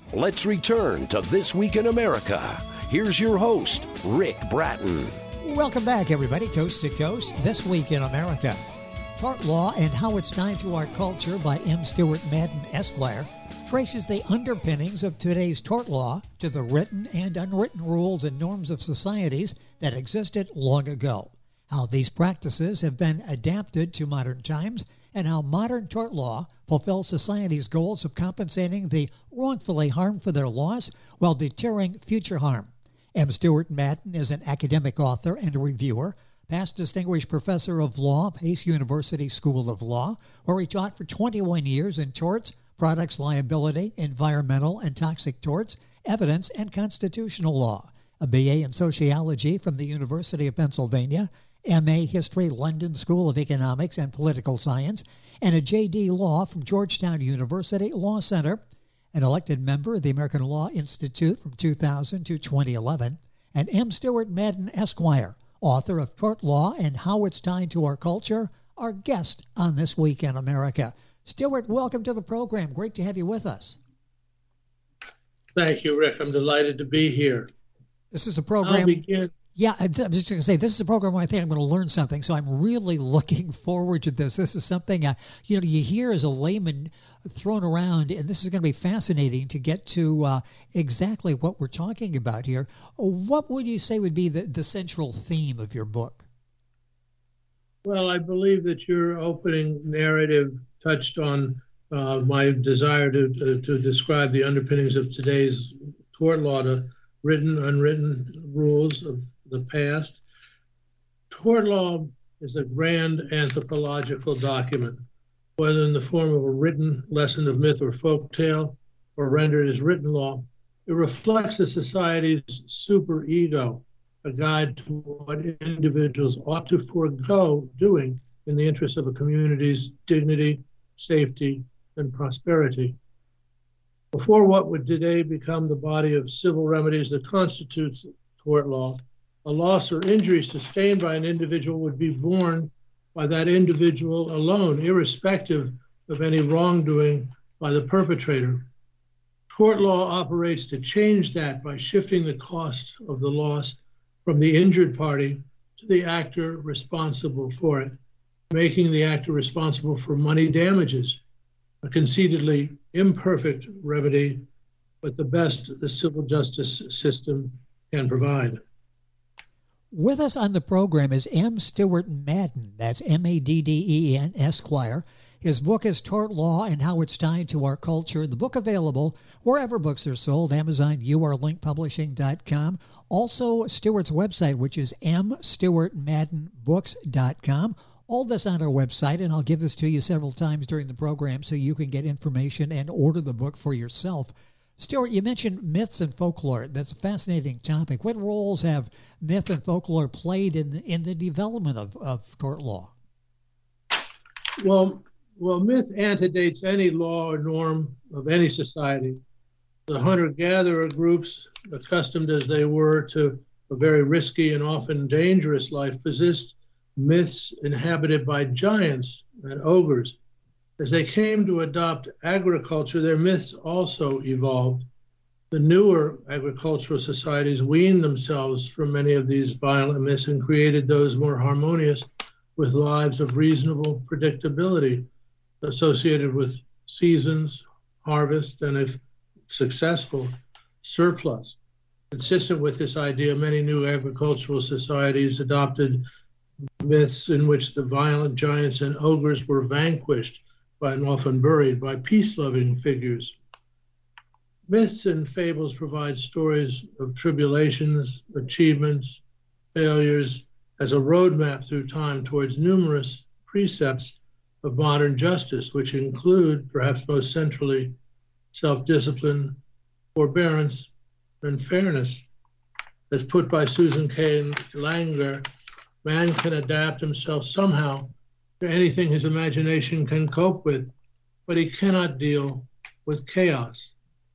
Let's return to This Week in America. Here's your host, Rick Bratton. Welcome back, everybody, coast to coast. This Week in America. Tort Law and How It's Tied to Our Culture by M. Stewart Madden, Esquire, traces the underpinnings of today's tort law to the written and unwritten rules and norms of societies that existed long ago, how these practices have been adapted to modern times, and how modern tort law fulfills society's goals of compensating the wrongfully harmed for their loss while deterring future harm. M. Stewart Madden is an academic author and a reviewer, past distinguished professor of law, Pace University School of Law, where he taught for 21 years in torts, products liability, environmental and toxic torts, evidence, and constitutional law. A BA in sociology from the University of Pennsylvania, MA History, London School of Economics and Political Science, and a JD Law from Georgetown University Law Center, an elected member of the American Law Institute from 2000 to 2011, and M. Stewart Madden, Esquire, author of Tort Law and How It's Tied to Our Culture, our guest on This Week in America. Stewart, welcome to the program. Great to have you with us. Thank you, Rick. I'm delighted to be here. This is a program. I'll begin. Yeah, I'm just going to say, this is a program where I think I'm going to learn something, so I'm really looking forward to this. This is something, you hear as a layman thrown around, and this is going to be fascinating to get to exactly what we're talking about here. What would you say would be the central theme of your book? Well, I believe that your opening narrative touched on my desire to describe the underpinnings of today's tort law, to written, unwritten rules of the past. Tort law is a grand anthropological document, whether in the form of a written lesson of myth or folk tale, or rendered as written law. It reflects a society's superego, a guide to what individuals ought to forego doing in the interest of a community's dignity, safety, and prosperity. Before what would today become the body of civil remedies that constitutes tort law, a loss or injury sustained by an individual would be borne by that individual alone, irrespective of any wrongdoing by the perpetrator. Tort law operates to change that by shifting the cost of the loss from the injured party to the actor responsible for it, making the actor responsible for money damages, a conceitedly imperfect remedy, but the best the civil justice system can provide. With us on the program is M. Stewart Madden, that's M-A-D-D-E-N, Esquire. His book is Tort Law and How It's Tied to Our Culture. The book available wherever books are sold, Amazon, urlinkpublishing.com. Also, Stewart's website, which is mstewartmaddenbooks.com. All this on our website, and I'll give this to you several times during the program so you can get information and order the book for yourself. Stewart, you mentioned myths and folklore. That's a fascinating topic. What roles have myth and folklore played in the development of tort law? Well, myth antedates any law or norm of any society. The hunter-gatherer groups, accustomed as they were to a very risky and often dangerous life, possessed myths inhabited by giants and ogres. As they came to adopt agriculture, their myths also evolved. The newer agricultural societies weaned themselves from many of these violent myths and created those more harmonious with lives of reasonable predictability associated with seasons, harvest, and if successful, surplus. Consistent with this idea, many new agricultural societies adopted myths in which the violent giants and ogres were vanquished and often buried by peace-loving figures. Myths and fables provide stories of tribulations, achievements, failures as a roadmap through time towards numerous precepts of modern justice, which include, perhaps most centrally, self-discipline, forbearance, and fairness. As put by Susan K. Langer, man can adapt himself somehow to anything his imagination can cope with, but he cannot deal with chaos.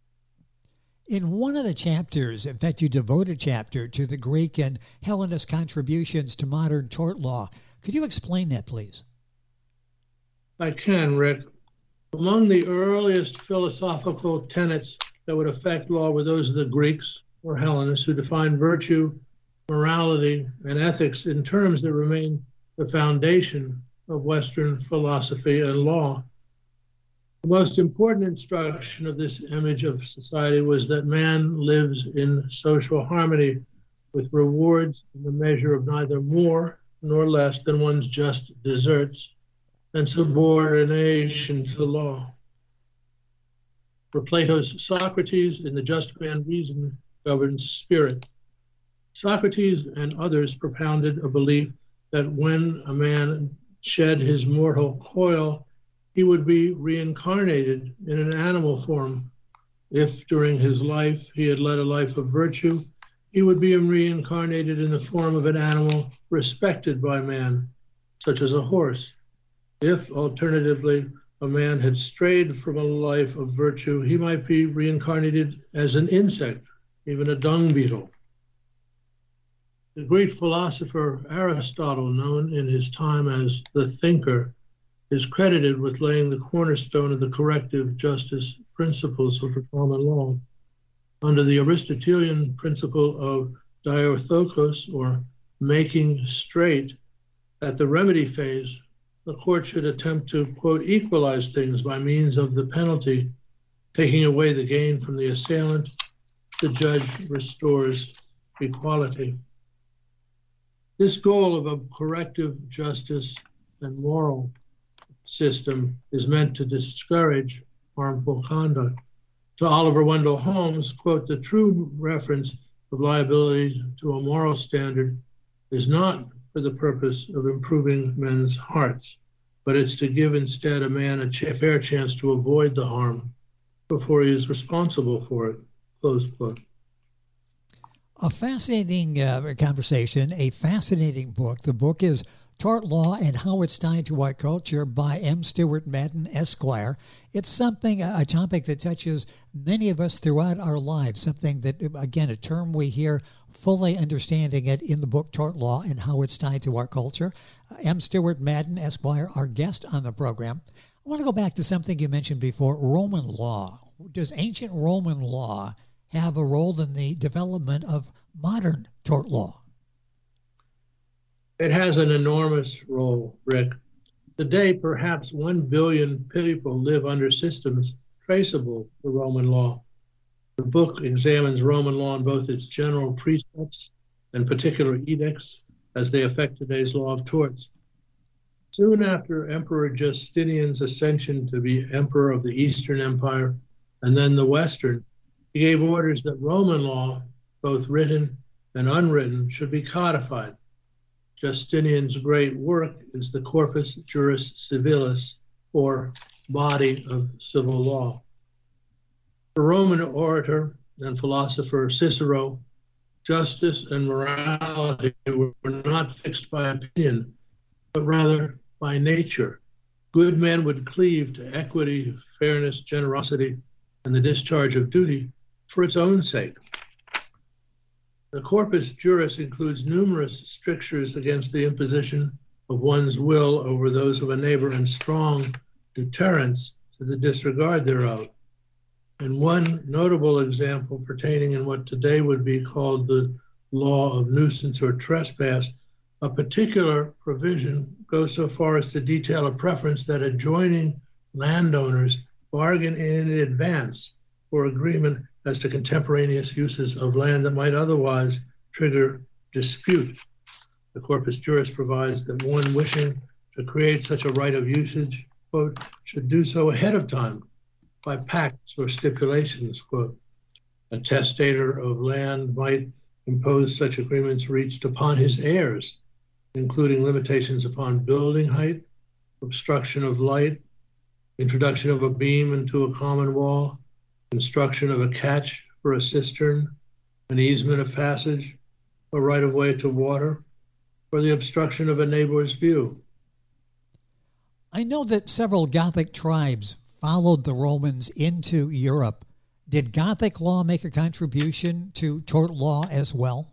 In one of the chapters, in fact, you devote a chapter to the Greek and Hellenist contributions to modern tort law. Could you explain that, please? I can, Rick. Among the earliest philosophical tenets that would affect law were those of the Greeks or Hellenists, who defined virtue, morality, and ethics in terms that remain the foundation of Western philosophy and law. The most important instruction of this image of society was that man lives in social harmony, with rewards in the measure of neither more nor less than one's just deserts, and subordination to the law. For Plato's Socrates, in The Just Man, reason governs spirit. Socrates and others propounded a belief that when a man shed his mortal coil, he would be reincarnated in an animal form. If during his life he had led a life of virtue, he would be reincarnated in the form of an animal respected by man, such as a horse. If, alternatively, a man had strayed from a life of virtue, he might be reincarnated as an insect, even a dung beetle. The great philosopher Aristotle, known in his time as the thinker, is credited with laying the cornerstone of the corrective justice principles of the common law. Under the Aristotelian principle of diorthokos, or making straight, at the remedy phase, the court should attempt to, quote, equalize things by means of the penalty. Taking away the gain from the assailant, the judge restores equality. This goal of a corrective justice and moral system is meant to discourage harmful conduct. To Oliver Wendell Holmes, quote, the true reference of liability to a moral standard is not for the purpose of improving men's hearts, but it's to give instead a man a fair chance to avoid the harm before he is responsible for it, close quote. A fascinating conversation, a fascinating book. The book is Tort Law and How It's Tied to Our Culture by M. Stewart Madden, Esquire. It's something, a topic that touches many of us throughout our lives, something that, again, a term we hear, fully understanding it in the book Tort Law and How It's Tied to Our Culture. M. Stewart Madden, Esquire, our guest on the program. I want to go back to something you mentioned before, Roman law. Does ancient Roman law have a role in the development of modern tort law? It has an enormous role, Rick. Today, perhaps 1 billion people live under systems traceable to Roman law. The book examines Roman law in both its general precepts and particular edicts as they affect today's law of torts. Soon after Emperor Justinian's ascension to be emperor of the Eastern Empire and then the Western, he gave orders that Roman law, both written and unwritten, should be codified. Justinian's great work is the Corpus Juris Civilis, or body of civil law. For Roman orator and philosopher Cicero, justice and morality were not fixed by opinion, but rather by nature. Good men would cleave to equity, fairness, generosity, and the discharge of duty for its own sake. The Corpus Juris includes numerous strictures against the imposition of one's will over those of a neighbor and strong deterrence to the disregard thereof. And one notable example pertaining in what today would be called the law of nuisance or trespass, a particular provision goes so far as to detail a preference that adjoining landowners bargain in advance for agreement as to contemporaneous uses of land that might otherwise trigger dispute. The Corpus Juris provides that one wishing to create such a right of usage, quote, should do so ahead of time by pacts or stipulations, quote. A testator of land might impose such agreements reached upon his heirs, including limitations upon building height, obstruction of light, introduction of a beam into a common wall, construction of a catch for a cistern, an easement of passage, a right-of-way to water, or the obstruction of a neighbor's view. I know that several Gothic tribes followed the Romans into Europe. Did Gothic law make a contribution to tort law as well?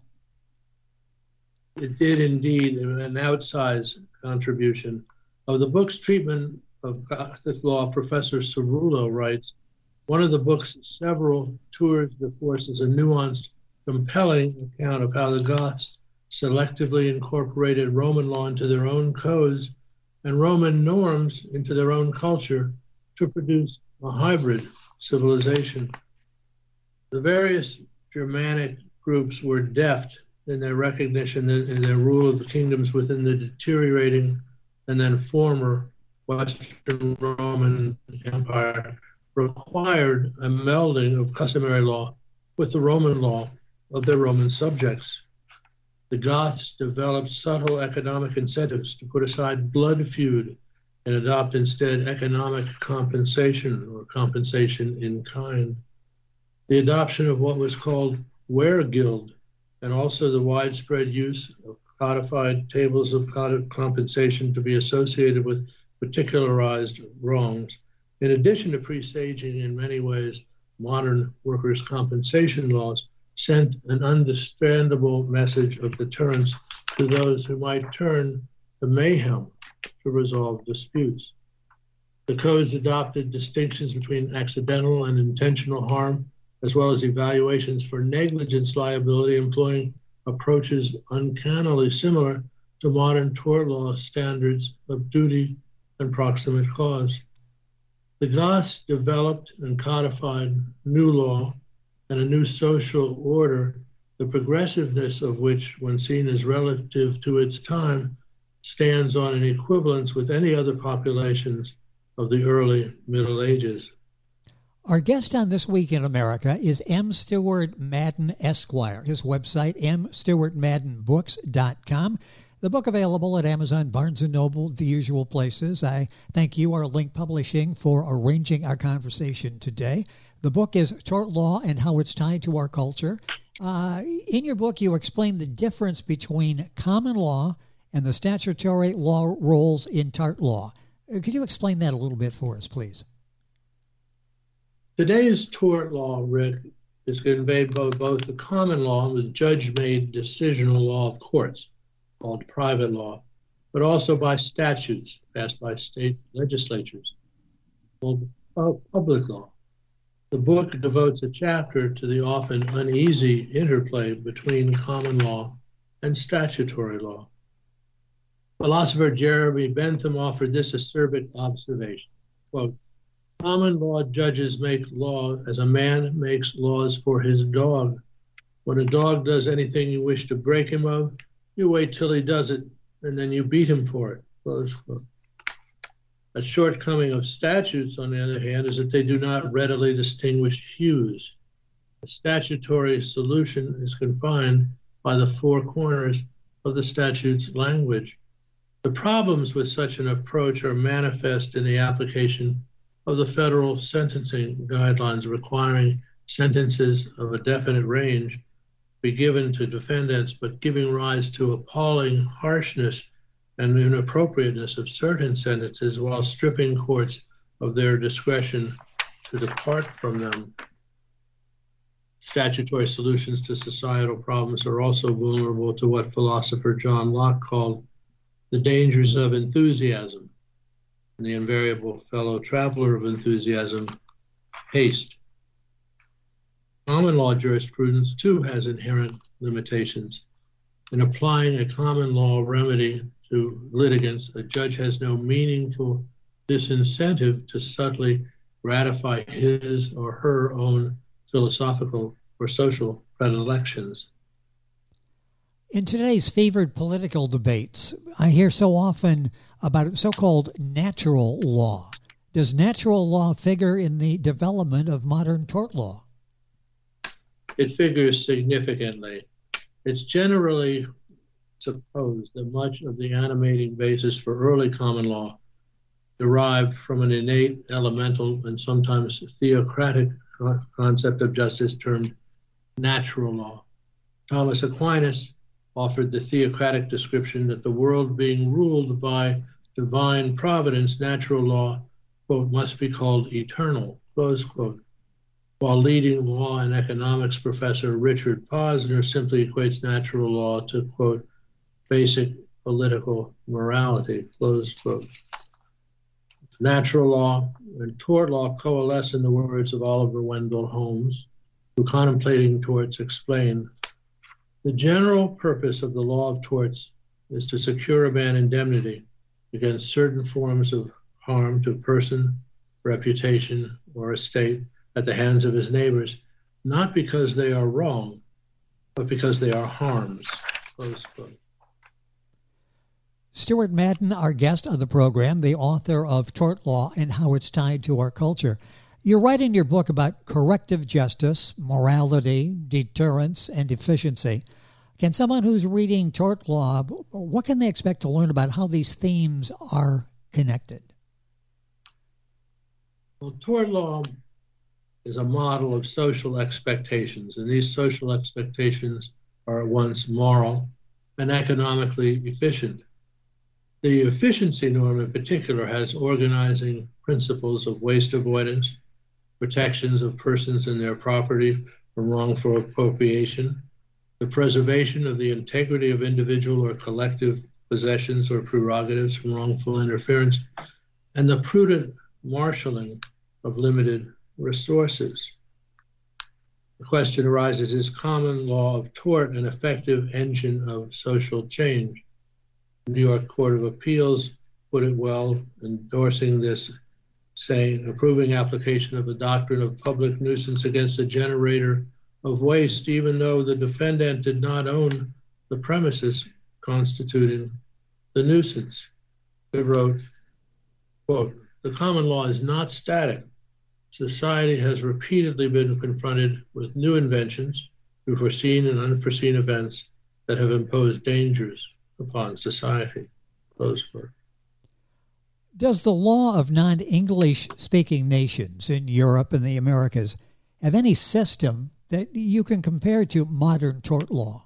It did indeed, an outsized contribution. Of the book's treatment of Gothic law, Professor Cerullo writes, One of the book's several tours de force is a nuanced, compelling account of how the Goths selectively incorporated Roman law into their own codes and Roman norms into their own culture to produce a hybrid civilization. The various Germanic groups were deft in their recognition that in their rule of the kingdoms within the deteriorating and then former Western Roman Empire required a melding of customary law with the Roman law of their Roman subjects. The Goths developed subtle economic incentives to put aside blood feud and adopt instead economic compensation or compensation in kind. The adoption of what was called weregild and also the widespread use of codified tables of compensation to be associated with particularized wrongs, in addition to presaging in many ways modern workers' compensation laws, sent an understandable message of deterrence to those who might turn to mayhem to resolve disputes. The codes adopted distinctions between accidental and intentional harm, as well as evaluations for negligence liability, employing approaches uncannily similar to modern tort law standards of duty and proximate cause. The Goths developed and codified new law and a new social order, the progressiveness of which, when seen as relative to its time, stands on an equivalence with any other populations of the early Middle Ages. Our guest on This Week in America is M. Stewart Madden, Esquire. His website, mstewartmaddenbooks.com. The book available at Amazon, Barnes & Noble, the usual places. I thank you, our Link Publishing, for arranging our conversation today. The book is Tort Law and How It's Tied to Our Culture. In your book, you explain the difference between common law and the statutory law roles in tort law. Could you explain that a little bit for us, please? Today's tort law, Rick, is conveyed by both the common law and the judge-made decisional law of courts, called private law, but also by statutes passed by state legislatures, called public law. The book devotes a chapter to the often uneasy interplay between common law and statutory law. Philosopher Jeremy Bentham offered this acerbic observation, quote, "Common law judges make law as a man makes laws for his dog. When a dog does anything you wish to break him of, you wait till he does it, and then you beat him for it." Close quote. A shortcoming of statutes, on the other hand, is that they do not readily distinguish hues. The statutory solution is confined by the four corners of the statute's language. The problems with such an approach are manifest in the application of the federal sentencing guidelines requiring sentences of a definite range be given to defendants, but giving rise to appalling harshness and inappropriateness of certain sentences while stripping courts of their discretion to depart from them. Statutory solutions to societal problems are also vulnerable to what philosopher John Locke called the dangers of enthusiasm, and the invariable fellow traveler of enthusiasm, haste. Common law jurisprudence, too, has inherent limitations. In applying a common law remedy to litigants, a judge has no meaningful disincentive to subtly gratify his or her own philosophical or social predilections. In today's favored political debates, I hear so often about so-called natural law. Does natural law figure in the development of modern tort law? It figures significantly. It's generally supposed that much of the animating basis for early common law derived from an innate, elemental, and sometimes theocratic concept of justice termed natural law. Thomas Aquinas offered the theocratic description that the world being ruled by divine providence, natural law, quote, must be called eternal, close quote, while leading law and economics professor Richard Posner simply equates natural law to, quote, basic political morality, close quote. Natural law and tort law coalesce in the words of Oliver Wendell Holmes, who, contemplating torts, explained, "The general purpose of the law of torts is to secure a man indemnity against certain forms of harm to person, reputation, or estate at the hands of his neighbors, not because they are wrong, but because they are harms." Close quote. Stuart Madden, our guest on the program, the author of Tort Law and How It's Tied to Our Culture. You write in your book about corrective justice, morality, deterrence, and efficiency. Can someone who's reading tort law, what can they expect to learn about how these themes are connected? Well, tort law is a model of social expectations, and these social expectations are at once moral and economically efficient. The efficiency norm in particular has organizing principles of waste avoidance, protections of persons and their property from wrongful appropriation, the preservation of the integrity of individual or collective possessions or prerogatives from wrongful interference, and the prudent marshaling of limited resources. The question arises, is common law of tort an effective engine of social change? The New York Court of Appeals put it well, endorsing this, saying, approving application of the doctrine of public nuisance against the generator of waste, even though the defendant did not own the premises constituting the nuisance. They wrote, quote, "The common law is not static. Society has repeatedly been confronted with new inventions through foreseen and unforeseen events that have imposed dangers upon society." Close quote. Does the law of non-English speaking nations in Europe and the Americas have any system that you can compare to modern tort law?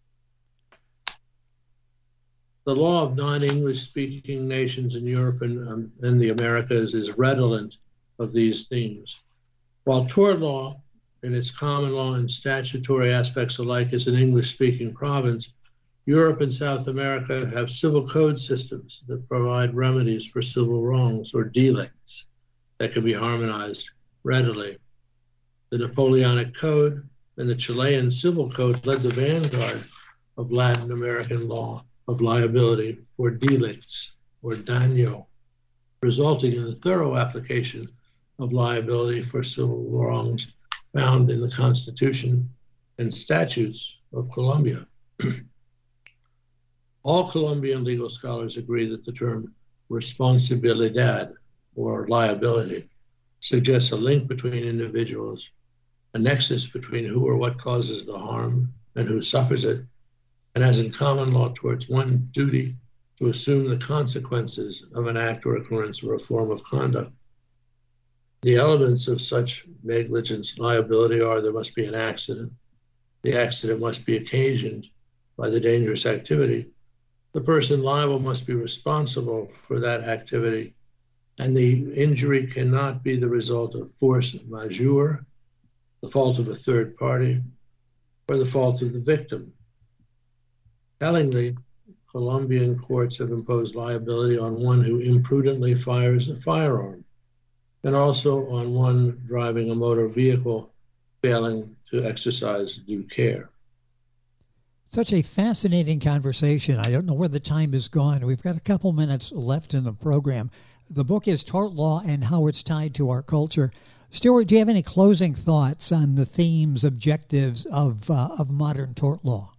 The law of non-English speaking nations in Europe and the Americas is redolent of these themes. While tort law, in its common law and statutory aspects alike, is an English-speaking province, Europe and South America have civil code systems that provide remedies for civil wrongs or delicts that can be harmonized readily. The Napoleonic Code and the Chilean Civil Code led the vanguard of Latin American law of liability for delicts or daño, resulting in the thorough application of liability for civil wrongs found in the Constitution and statutes of Colombia. All Colombian legal scholars agree that the term responsabilidad, or liability, suggests a link between individuals, a nexus between who or what causes the harm and who suffers it, and as in common law towards one duty to assume the consequences of an act or occurrence or a form of conduct. The elements of such negligence liability are there must be an accident. The accident must be occasioned by the dangerous activity. The person liable must be responsible for that activity, and the injury cannot be the result of force majeure, the fault of a third party, or the fault of the victim. Tellingly, Colombian courts have imposed liability on one who imprudently fires a firearm, and also on one driving a motor vehicle failing to exercise due care. Such a fascinating conversation. I don't know where the time is gone. We've got a couple minutes left in the program. The book is Tort Law and How It's Tied to Our Culture. Stuart, do you have any closing thoughts on the themes, objectives of modern tort law?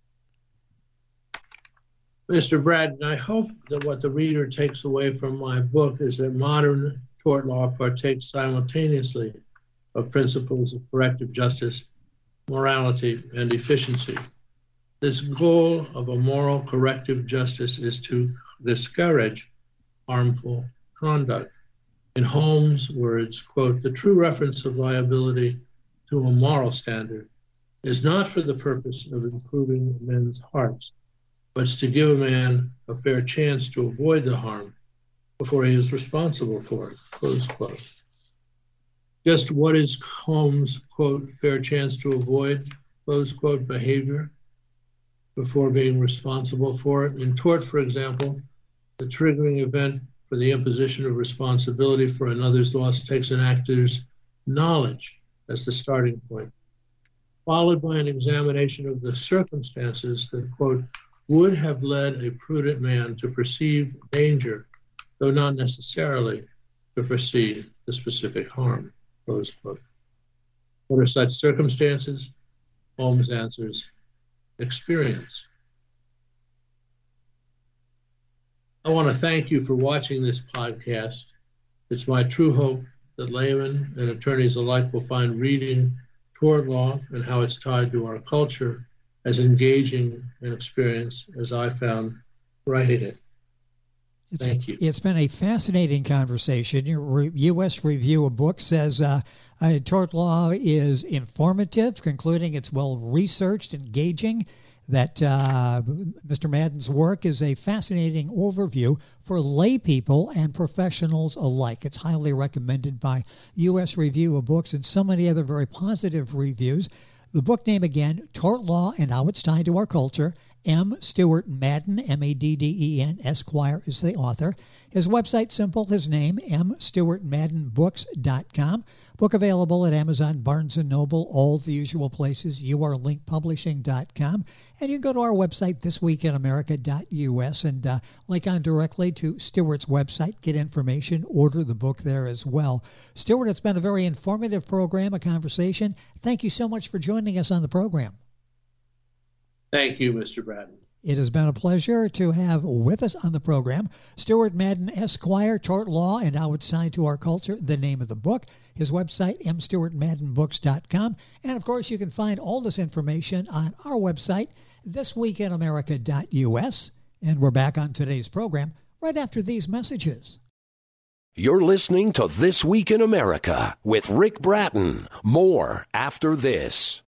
Mr. Braddon, I hope that what the reader takes away from my book is that modern tort law partakes simultaneously of principles of corrective justice, morality, and efficiency. This goal of a moral corrective justice is to discourage harmful conduct. In Holmes' words, quote, "The true reference of liability to a moral standard is not for the purpose of improving men's hearts, but it's to give a man a fair chance to avoid the harm before he is responsible for it," close quote. Just what is Holmes' quote, "fair chance to avoid," close quote, behavior before being responsible for it? In tort, for example, the triggering event for the imposition of responsibility for another's loss takes an actor's knowledge as the starting point, followed by an examination of the circumstances that, quote, would have led a prudent man to perceive danger, though not necessarily to foresee the specific harm, close quote. What are such circumstances? Holmes answers, experience. I want to thank you for watching this podcast. It's my true hope that laymen and attorneys alike will find reading tort law and how it's tied to our culture as engaging an experience as I found writing it. Thank you. It's been a fascinating conversation. Your U.S. Review of Books says tort law is informative, concluding it's well-researched, engaging, that Mr. Madden's work is a fascinating overview for lay people and professionals alike. It's highly recommended by U.S. Review of Books and so many other very positive reviews. The book name again, Tort Law and How It's Tied to Our Culture. M. Stewart Madden, M-A-D-D-E-N, Esquire is the author. His website, simple, his name, mstewartmaddenbooks.com. Book available at Amazon, Barnes & Noble, all the usual places, urlinkpublishing.com. And you can go to our website, thisweekinamerica.us, and link on directly to Stewart's website, get information, order the book there as well. Stewart, it's been a very informative program, a conversation. Thank you so much for joining us on the program. Thank you, Mr. Bratton. It has been a pleasure to have with us on the program Stewart Madden, Esquire, Tort Law and How It's Tied to Our Culture, the name of the book. His website, mstewartmaddenbooks.com. And, of course, you can find all this information on our website, thisweekinamerica.us. And we're back on today's program right after these messages. You're listening to This Week in America with Rick Bratton. More after this.